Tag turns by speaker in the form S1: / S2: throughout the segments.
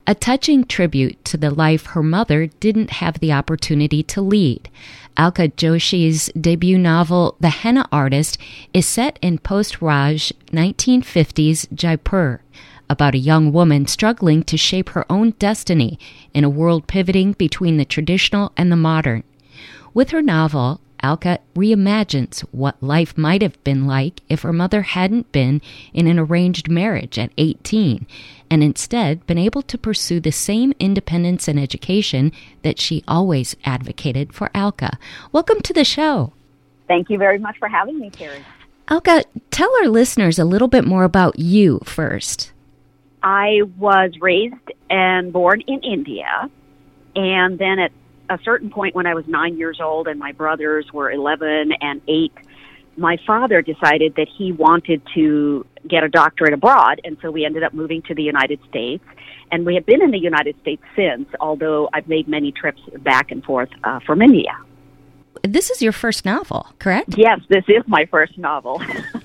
S1: a touching tribute to the life her mother didn't have the opportunity to lead. Alka Joshi's debut novel, The Henna Artist, is set in post-Raj 1950s Jaipur, about a young woman struggling to shape her own destiny in a world pivoting between the traditional and the modern. With her novel, Alka reimagines what life might have been like if her mother hadn't been in an arranged marriage at 18 and instead been able to pursue the same independence and education that she always advocated for Alka. Welcome to the show.
S2: Thank you very much for having me, Terry.
S1: Alka, tell our listeners a little bit more about you first.
S2: I was raised and born in India, and then at a certain point when I was 9 years old and my brothers were 11 and 8, my father decided that he wanted to get a doctorate abroad, and so we ended up moving to the United States. And we have been in the United States since, although I've made many trips back and forth from India.
S1: This is your first novel, correct?
S2: Yes, this is my first novel.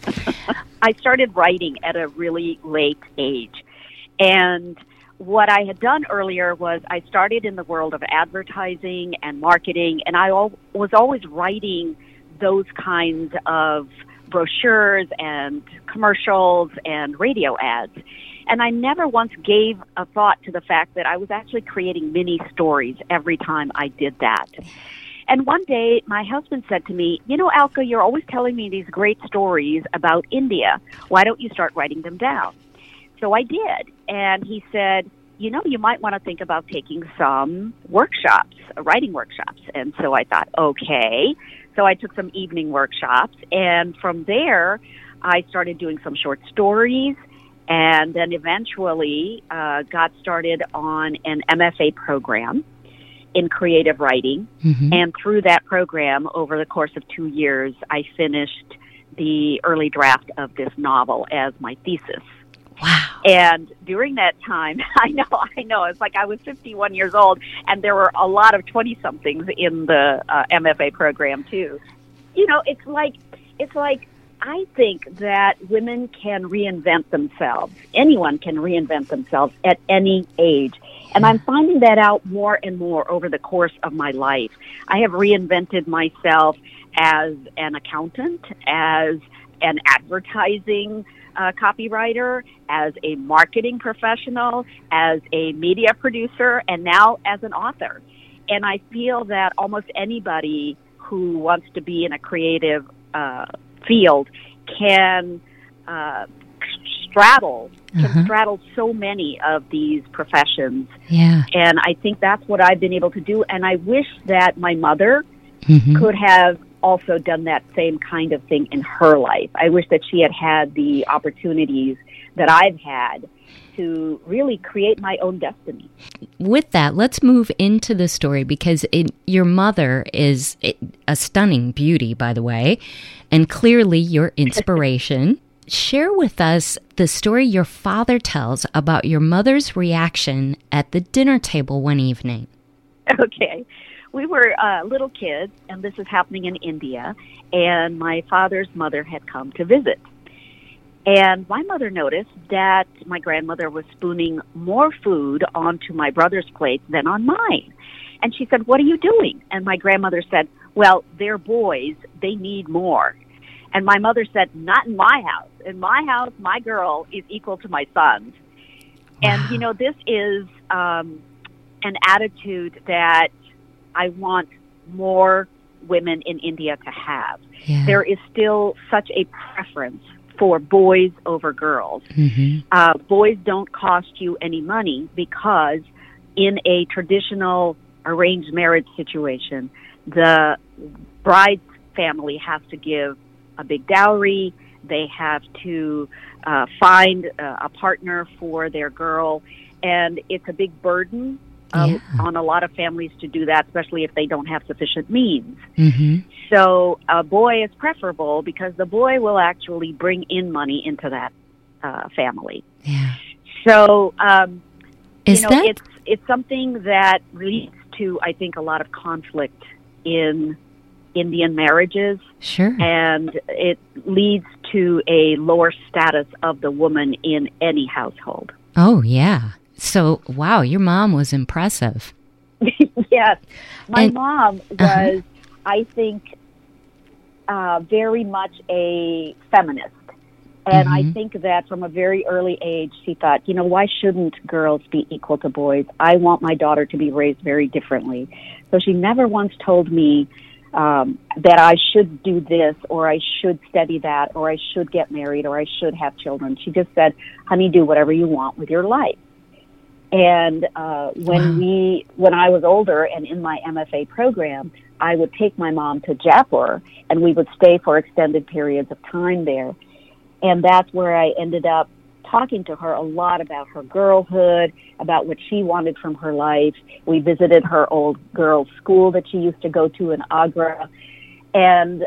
S2: I started writing at a really late age, and what I had done earlier was I started in the world of advertising and marketing, and I was always writing those kinds of brochures and commercials and radio ads. And I never once gave a thought to the fact that I was actually creating mini stories every time I did that. And one day, my husband said to me, "You know, Alka, you're always telling me these great stories about India. Why don't you start writing them down?" So I did. And he said, "You know, you might want to think about taking some workshops, writing workshops." And so I thought, okay. So I took some evening workshops. And from there, I started doing some short stories, and then eventually got started on an MFA program in creative writing. Mm-hmm. And through that program, over the course of 2 years, I finished the early draft of this novel as my thesis.
S1: Wow.
S2: And during that time, I know, it's like I was 51 years old, and there were a lot of 20-somethings in the MFA program, too. You know, it's like I think that women can reinvent themselves. Anyone can reinvent themselves at any age. And I'm finding that out more and more over the course of my life. I have reinvented myself as an accountant, as an advertising copywriter, as a marketing professional, as a media producer, and now as an author. And I feel that almost anybody who wants to be in a creative field can straddle so many of these professions.
S1: Yeah.
S2: And I think that's what I've been able to do. And I wish that my mother could have also done that same kind of thing in her life. I wish that she had had the opportunities that I've had to really create my own destiny.
S1: With that, let's move into the story, because your mother is a stunning beauty, by the way, and clearly your inspiration. Share with us the story your father tells about your mother's reaction at the dinner table one evening.
S2: Okay. We were little kids, and this is happening in India, and my father's mother had come to visit. And my mother noticed that my grandmother was spooning more food onto my brother's plate than on mine. And she said, "What are you doing?" And my grandmother said, "Well, they're boys. They need more." And my mother said, "Not in my house. In my house, my girl is equal to my son's." Wow. And, you know, this is an attitude that I want more women in India to have.
S1: Yeah.
S2: There is still such a preference for boys over girls. Mm-hmm. Boys don't cost you any money because in a traditional arranged marriage situation, the bride's family has to give a big dowry. They have to find a partner for their girl, and it's a big burden on a lot of families to do that, especially if they don't have sufficient means. Mm-hmm. So a boy is preferable because the boy will actually bring in money into that family.
S1: Yeah.
S2: So, it's something that leads to, I think, a lot of conflict in Indian marriages.
S1: Sure.
S2: And it leads to a lower status of the woman in any household.
S1: Oh, yeah. So, wow, your mom was impressive.
S2: Yes. My mom was, I think, very much a feminist. And I think that from a very early age, she thought, why shouldn't girls be equal to boys? I want my daughter to be raised very differently. So she never once told me that I should do this, or I should study that, or I should get married, or I should have children. She just said, honey, do whatever you want with your life. And when I was older and in my MFA program, I would take my mom to Jaipur, and we would stay for extended periods of time there. And that's where I ended up talking to her a lot about her girlhood, about what she wanted from her life. We visited her old girls' school that she used to go to in Agra. And,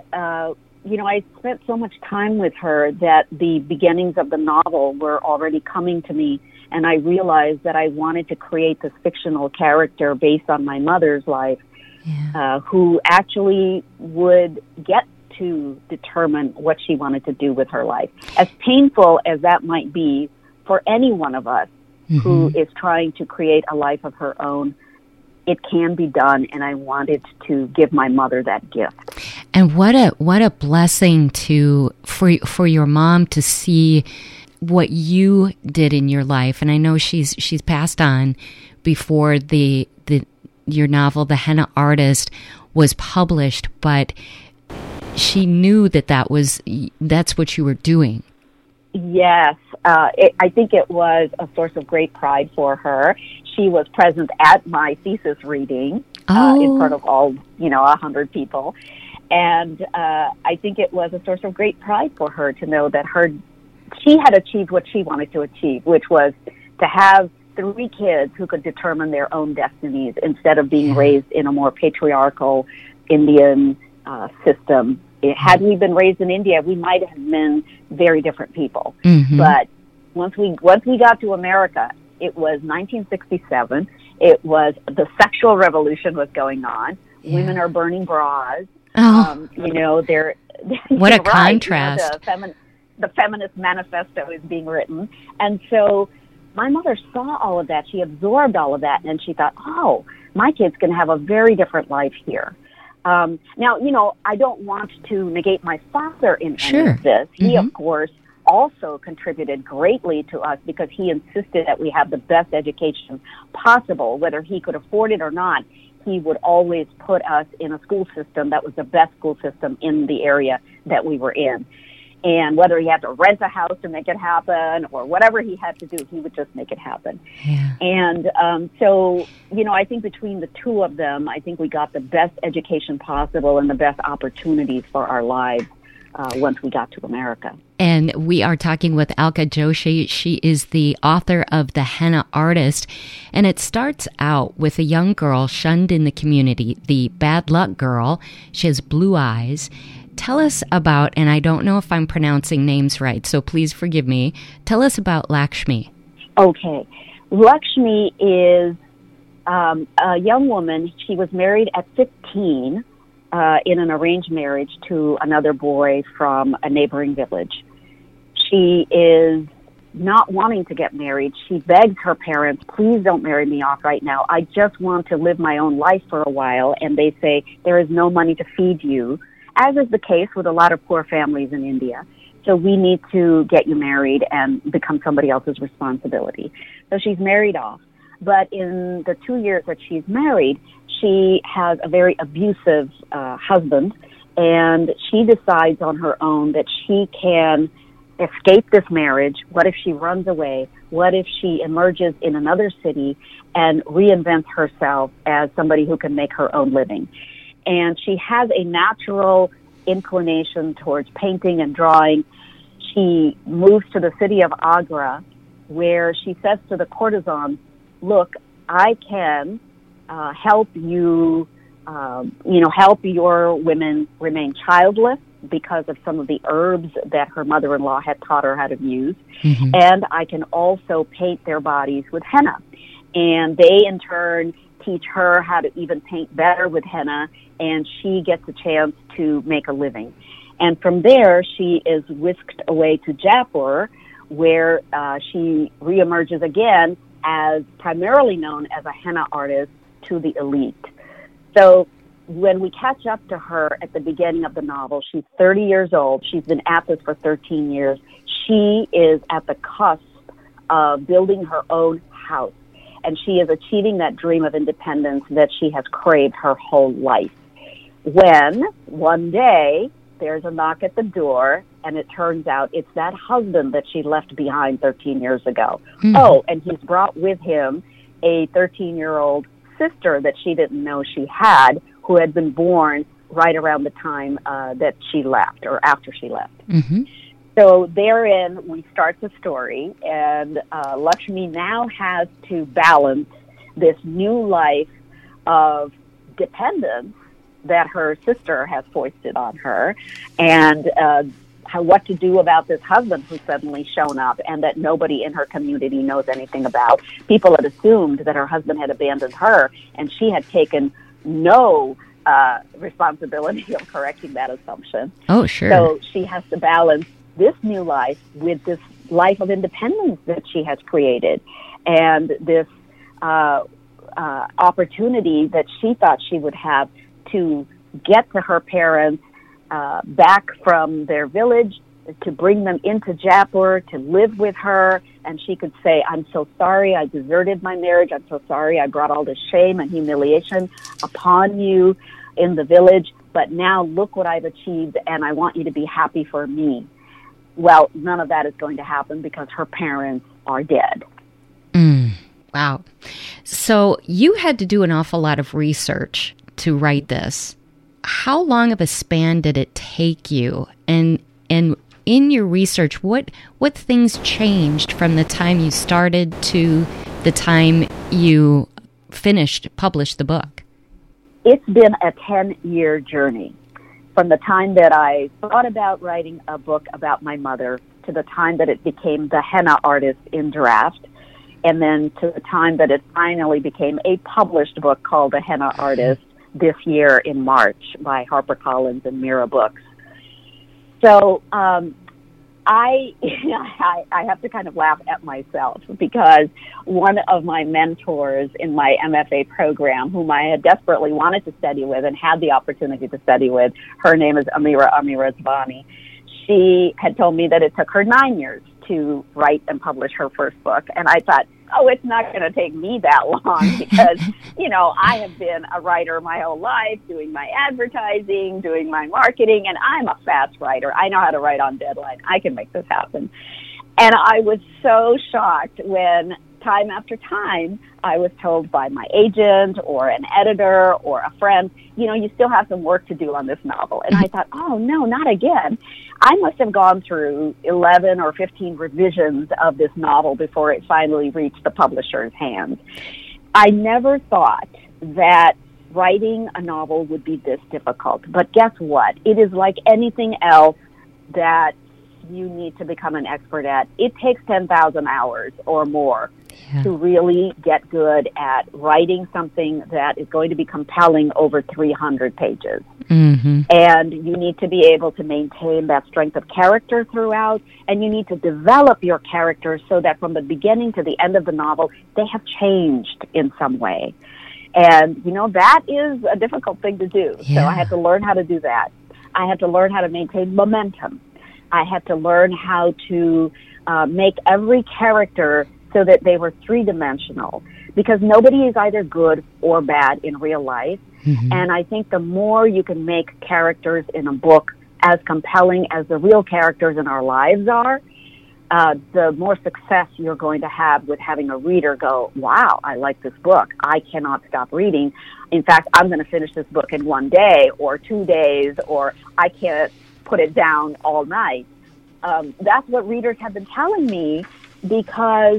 S2: I spent so much time with her that the beginnings of the novel were already coming to me. And I realized that I wanted to create this fictional character based on my mother's life, who actually would get to determine what she wanted to do with her life. As painful as that might be for any one of us who is trying to create a life of her own, it can be done, and I wanted to give my mother that gift.
S1: And what a blessing for your mom to see what you did in your life. And I know she's passed on before your novel, The Henna Artist, was published, but she knew that's what you were doing.
S2: Yes. I think it was a source of great pride for her. She was present at my thesis reading in front of all, 100 people. And I think it was a source of great pride for her to know that she had achieved what she wanted to achieve, which was to have 3 kids who could determine their own destinies instead of being raised in a more patriarchal Indian system. Had we been raised in India, we might have been very different people. But once we got to America, it was 1967. It was the sexual revolution was going on. Women are burning bras. They're
S1: what a contrast.
S2: The feminist manifesto is being written, and so my mother saw all of that. She absorbed all of that, and she thought, "Oh, my kid's going to have a very different life here." Now, I don't want to negate my father in any of this. He, of course, also contributed greatly to us because he insisted that we have the best education possible. Whether he could afford it or not, he would always put us in a school system that was the best school system in the area that we were in. And whether he had to rent a house to make it happen or whatever he had to do, he would just make it happen. Yeah. And so, I think between the two of them, I think we got the best education possible and the best opportunities for our lives once we got to America.
S1: And we are talking with Alka Joshi. She is the author of The Henna Artist. And it starts out with a young girl shunned in the community, the bad luck girl. She has blue eyes. Tell us about, and I don't know if I'm pronouncing names right, so please forgive me. Tell us about Lakshmi.
S2: Okay. Lakshmi is a young woman. She was married at 15 in an arranged marriage to another boy from a neighboring village. She is not wanting to get married. She begs her parents, please don't marry me off right now. I just want to live my own life for a while. And they say, there is no money to feed you, as is the case with a lot of poor families in India. So we need to get you married and become somebody else's responsibility. So she's married off. But in the 2 years that she's married, she has a very abusive husband, and she decides on her own that she can escape this marriage. What if she runs away? What if she emerges in another city and reinvents herself as somebody who can make her own living? And she has a natural inclination towards painting and drawing. She moves to the city of Agra, where she says to the courtesans, look, I can help you, help your women remain childless because of some of the herbs that her mother-in-law had taught her how to use. And I can also paint their bodies with henna. And they, in turn, teach her how to even paint better with henna, and she gets a chance to make a living. And from there, she is whisked away to Jaipur, where she reemerges again as primarily known as a henna artist to the elite. So when we catch up to her at the beginning of the novel, she's 30 years old. She's been at this for 13 years. She is at the cusp of building her own house, and she is achieving that dream of independence that she has craved her whole life. When one day there's a knock at the door, and it turns out it's that husband that she left behind 13 years ago. Mm-hmm. Oh, and he's brought with him a 13-year-old sister that she didn't know she had, who had been born right around the time that she left, or after she left.
S1: Mm-hmm.
S2: So therein, we start the story, and Lakshmi now has to balance this new life of dependence that her sister has foisted on her, and what to do about this husband who's suddenly shown up and that nobody in her community knows anything about. People had assumed that her husband had abandoned her, and she had taken no responsibility of correcting that assumption.
S1: Oh, sure.
S2: So she has to balance this new life with this life of independence that she has created, and this opportunity that she thought she would have to get to her parents back from their village, to bring them into Jaipur, to live with her, and she could say, I'm so sorry I deserted my marriage. I'm so sorry I brought all this shame and humiliation upon you in the village, but now look what I've achieved, and I want you to be happy for me. Well, none of that is going to happen because her parents are dead.
S1: Wow. So you had to do an awful lot of research to write this. How long of a span did it take you? And in your research, what things changed from the time you started to the time you published the book?
S2: It's been a 10-year journey. From the time that I thought about writing a book about my mother to the time that it became The Henna Artist in draft, and then to the time that it finally became a published book called The Henna Artist this year in March by HarperCollins and Mira Books. So I have to kind of laugh at myself, because one of my mentors in my MFA program, whom I had desperately wanted to study with and had the opportunity to study with, her name is Amira Zvani. She had told me that it took her 9 years to write and publish her first book. And I thought, oh, it's not going to take me that long because, I have been a writer my whole life, doing my advertising, doing my marketing, and I'm a fast writer. I know how to write on deadline. I can make this happen. And I was so shocked when time after time I was told by my agent or an editor or a friend, you still have some work to do on this novel. And I thought, oh, no, not again. I must have gone through 11 or 15 revisions of this novel before it finally reached the publisher's hands. I never thought that writing a novel would be this difficult. But guess what? It is like anything else that you need to become an expert at. It takes 10,000 hours or more to really get good at writing something that is going to be compelling over 300 pages.
S1: Mm-hmm.
S2: And you need to be able to maintain that strength of character throughout, and you need to develop your characters so that from the beginning to the end of the novel, they have changed in some way. And, that is a difficult thing to do. Yeah. So I had to learn how to do that. I had to learn how to maintain momentum. I had to learn how to make every character so that they were three-dimensional, because nobody is either good or bad in real life. Mm-hmm. And I think the more you can make characters in a book as compelling as the real characters in our lives are, the more success you're going to have with having a reader go, wow, I like this book. I cannot stop reading. In fact, I'm going to finish this book in 1 day or 2 days, or I can't put it down all night. That's what readers have been telling me, because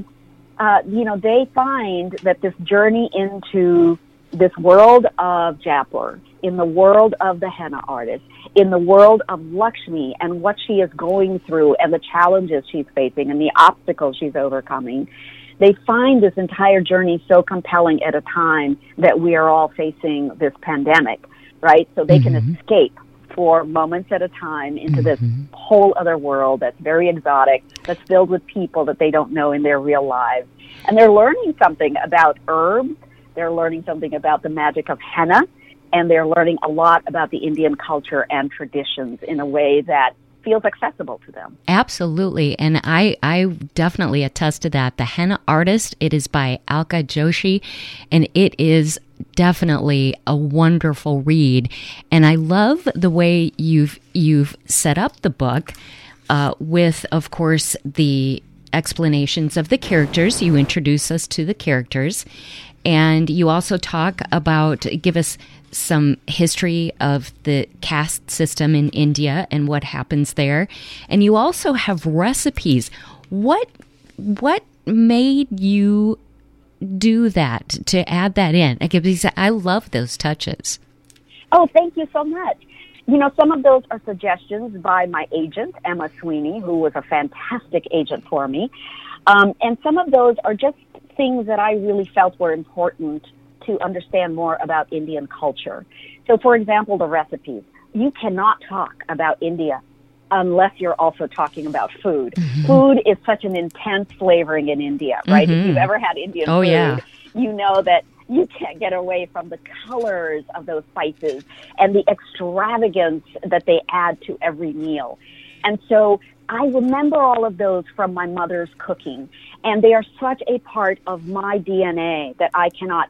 S2: they find that this journey into this world of Jaipur, in the world of the henna artist, in the world of Lakshmi and what she is going through and the challenges she's facing and the obstacles she's overcoming, they find this entire journey so compelling at a time that we are all facing this pandemic, right? So they can escape for moments at a time into this whole other world that's very exotic, that's filled with people that they don't know in their real lives. And they're learning something about herbs, they're learning something about the magic of henna, and they're learning a lot about the Indian culture and traditions in a way that feels accessible to them.
S1: Absolutely. And I definitely attest to that. The Henna Artist, it is by Alka Joshi, and it is definitely a wonderful read. And I love the way you've set up the book with, of course, the explanations of the characters. You introduce us to the characters, and you also give us some history of the caste system in India and what happens there. And you also have recipes. What made you do that, to add that in? Because I love those touches.
S2: Oh, thank you so much. You know, some of those are suggestions by my agent, Emma Sweeney, who was a fantastic agent for me. And some of those are just things that I really felt were important to understand more about Indian culture. So, for example, the recipes. You cannot talk about India unless you're also talking about food. Food is such an intense flavoring in India, right? If you've ever had Indian food, you know that you can't get away from the colors of those spices and the extravagance that they add to every meal. And so I remember all of those from my mother's cooking, and they are such a part of my DNA that I cannot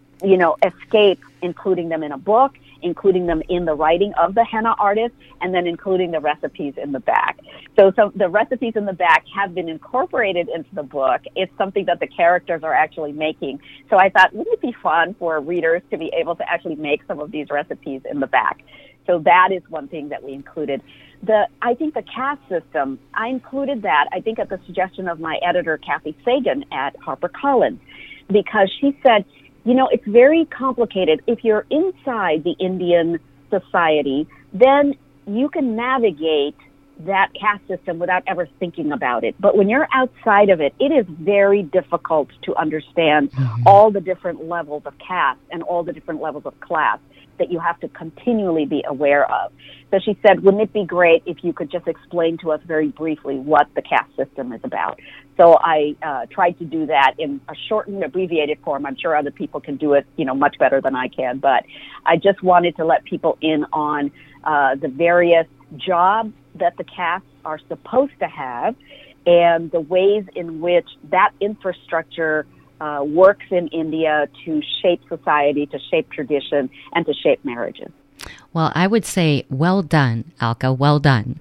S2: escape including them in a book, including them in the writing of the henna artist, and then including the recipes in the back. So the recipes in the back have been incorporated into the book. It's something that the characters are actually making. So I thought, wouldn't it be fun for readers to be able to actually make some of these recipes in the back? So that is one thing that we included. I think the caste system, I included that, I think at the suggestion of my editor, Kathy Sagan at HarperCollins, because she said, it's very complicated. If you're inside the Indian society, then you can navigate that caste system without ever thinking about it. But when you're outside of it, it is very difficult to understand all the different levels of caste and all the different levels of class that you have to continually be aware of. So she said, wouldn't it be great if you could just explain to us very briefly what the caste system is about? So I tried to do that in a shortened, abbreviated form. I'm sure other people can do it, much better than I can. But I just wanted to let people in on the various jobs that the castes are supposed to have and the ways in which that infrastructure works in India to shape society, to shape tradition, and to shape marriages.
S1: Well, I would say well done, Alka, well done.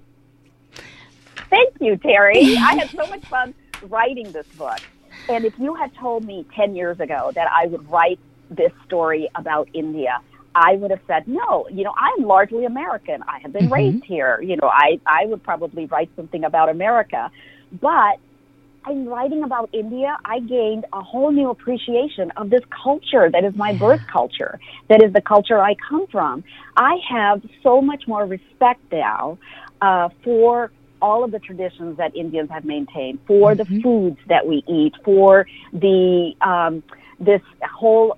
S2: Thank you, Terry. I had so much fun writing this book. And if you had told me 10 years ago that I would write this story about India, I would have said, no, I'm largely American. I have been raised here. I would probably write something about America. But in writing about India, I gained a whole new appreciation of this culture that is my birth culture, that is the culture I come from. I have so much more respect now for all of the traditions that Indians have maintained, for the foods that we eat, for the this whole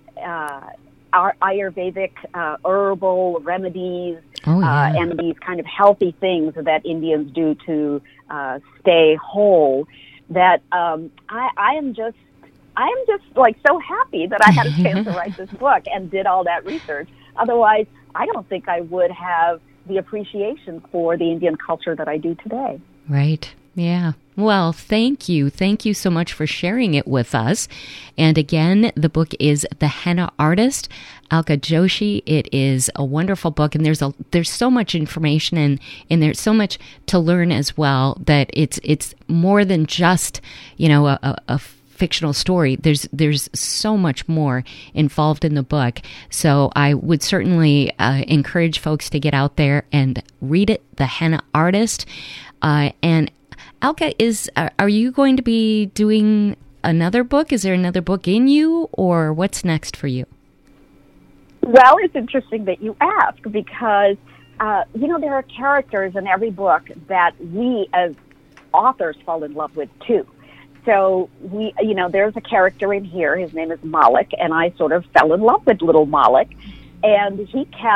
S2: Ayurvedic herbal remedies and these kind of healthy things that Indians do to stay whole. That I am just like so happy that I had a chance to write this book and did all that research. Otherwise, I don't think I would have the appreciation for the Indian culture that I do today.
S1: Right. Yeah. Well, thank you. Thank you so much for sharing it with us. And again, the book is The Henna Artist, Alka Joshi. It is a wonderful book, and there's so much information and there's so much to learn as well that it's more than just, a fictional story. There's so much more involved in the book. So I would certainly encourage folks to get out there and read it, The Henna Artist. And Alka, are you going to be doing another book? Is there another book in you, or what's next for you?
S2: Well, it's interesting that you ask because, there are characters in every book that we as authors fall in love with too. So there's a character in here. His name is Malik, and I sort of fell in love with little Malik, and he kept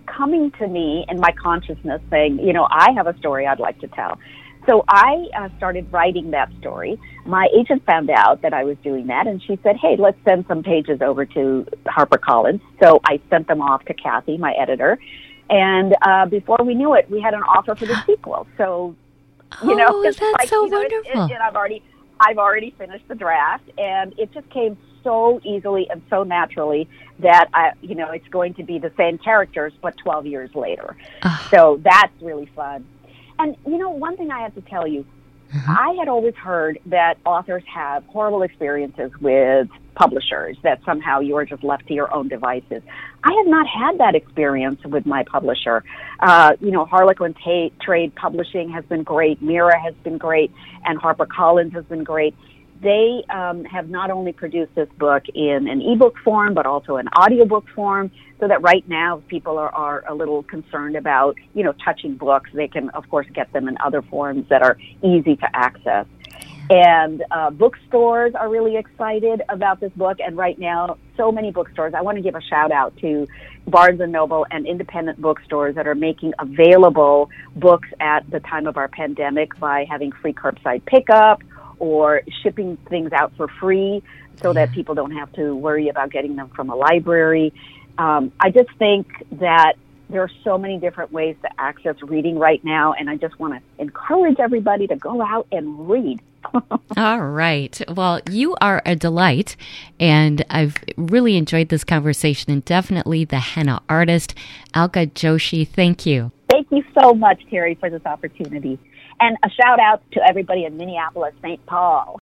S2: coming to me in my consciousness saying, I have a story I'd like to tell. So I started writing that story. My agent found out that I was doing that, and she said, hey, let's send some pages over to HarperCollins. So I sent them off to Kathy, my editor, and before we knew it, we had an offer for the sequel. So,
S1: it's that's like, so wonderful.
S2: And I've already finished the draft, and it just came so easily and so naturally that it's going to be the same characters, but 12 years later. So that's really fun. And, one thing I have to tell you, I had always heard that authors have horrible experiences with publishers, that somehow you are just left to your own devices. I have not had that experience with my publisher. Harlequin Trade Publishing has been great, Mira has been great, and HarperCollins has been great. They have not only produced this book in an ebook form, but also an audiobook form, so that right now people are a little concerned about, touching books. They can, of course, get them in other forms that are easy to access. And bookstores are really excited about this book. And right now, so many bookstores. I want to give a shout out to Barnes & Noble and independent bookstores that are making available books at the time of our pandemic by having free curbside pickup or shipping things out for free so that people don't have to worry about getting them from a library. I just think that there are so many different ways to access reading right now, and I just want to encourage everybody to go out and read.
S1: All right. Well, you are a delight, and I've really enjoyed this conversation, and definitely the henna artist, Alka Joshi. Thank you.
S2: Thank you so much, Terry, for this opportunity. And a shout out to everybody in Minneapolis, St. Paul.